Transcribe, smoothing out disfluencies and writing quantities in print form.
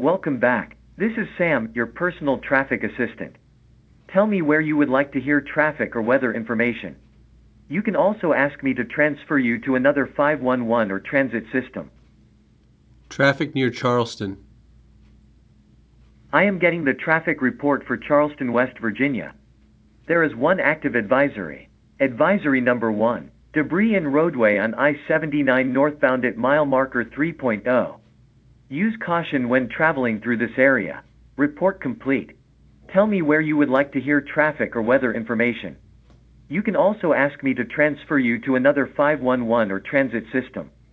Welcome back. This is Sam, your personal traffic assistant. Tell me where you would like to hear traffic or weather information. You can also ask me to transfer you to another 511 or transit system. Traffic near Charleston. I am getting the traffic report for Charleston, West Virginia. There is one active advisory. Advisory number 1. Debris in roadway on I-79 northbound at mile marker 3.0. Use caution when traveling through this area. Report complete. Tell me where you would like to hear traffic or weather information. You can also ask me to transfer you to another 511 or transit system.